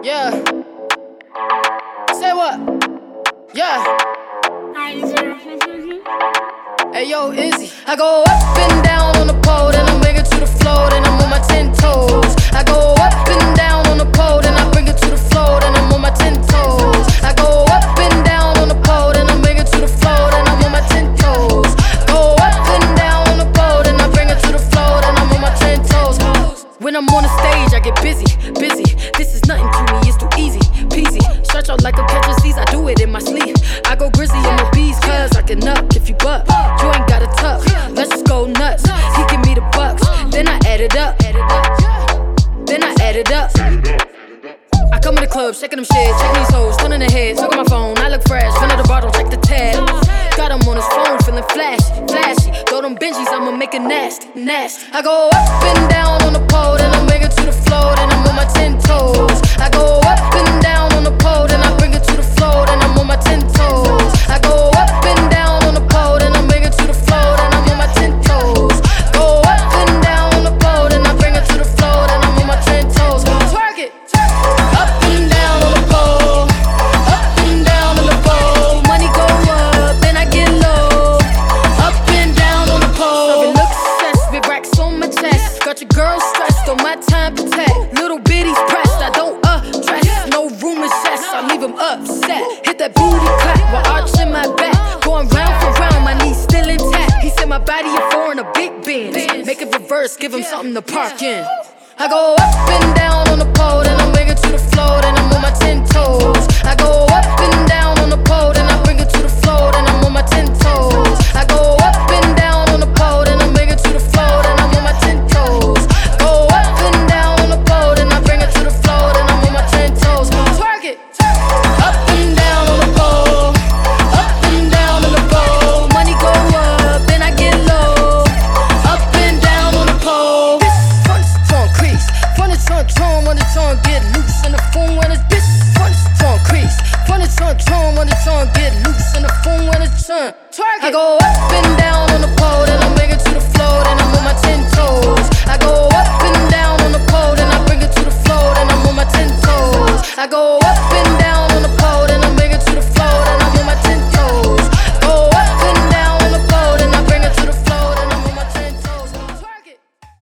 Yeah. Say what? Yeah. Hey yo, Izzy. I go up and down on the pole, then I bring it to the floor, then I'm on my 10 toes. I go up and down on the pole, then I bring it to the floor, then I'm on my 10 toes. I go up and down on the pole, then I bring it to the floor, then I'm on my 10 toes. Go up and down on the pole, then I bring it to the floor, then I'm on my 10 toes. When I'm on the stage, I get busy. This is nothing to me, it's too easy, peasy. Stretch out like a catch of seas, I do it in my sleep. I go grizzly on the bees, cause I can knock if you buck. You ain't got a tuck, let's just go nuts. He give me the bucks, then I add it up. I come in the club, shaking them shit, checking these hoes, turning their heads, look at my phone, I look fresh, run to the bottle, check the tab. Got him on his phone, feeling flashy. Throw them Benjis, I'ma make it nasty. I go up and down on the pole, then I bring it to the floor, then I'm on my 10 toes. I go up and down on the pole, then I bring it to the floor, then I'm on my 10 toes. I go up and down on the pole, then I bring it to the floor, then I'm on my 10 toes. Go up and down on the pole, then I bring it to the floor, then I'm on my 10 toes. Twerk it. Up and down on the pole, up and down on the pole. Money go up, then I get low. Up and down on the pole. Serving looks obsessed, big racks on my chest. Got your girl stressed, on my time protect. Little bitties pressed, I don't dress. No room in chest, I leave him upset. Hit that booty clap while arching my back. Going round for round, my knees still intact. He said my body a foreign, a big Benz. Make it reverse, give him something to park in. I go up and down on the pole, then I bring it to the floor, then I'm on my 10 toes. I go up and down on the pole, then I bring it to the floor, then I'm on my 10 toes. I go up and down on the pole, then I bring it to the floor, then I'm on my 10 toes. Go up and down on the pole, then I bring it to the floor, then I'm on my 10 toes. Twerk it. Up and down on the pole, up and down on the pole. Money go up, then I get low. Up and down on the pole. When the tongue get loose in the phone when it's bitch. When the tongue crease, when the tongue get loose in the phone when it's turn. I go up and down on the pole, then